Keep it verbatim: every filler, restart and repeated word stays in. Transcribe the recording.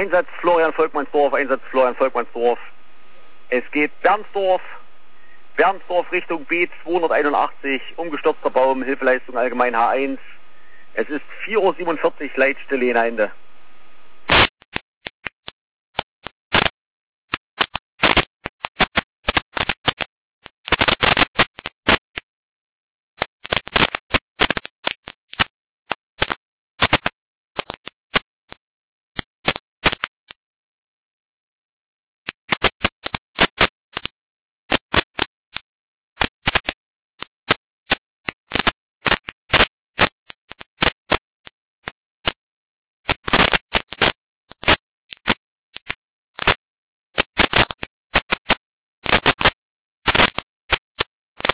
Einsatz Florian Volkmannsdorf, Einsatz Florian Volkmannsdorf. Es geht Bernsdorf, Bernsdorf Richtung B zweihunderteinundachtzig, umgestürzter Baum, Hilfeleistung allgemein H eins. Es ist vier Uhr siebenundvierzig, Leitstelle in Heinde.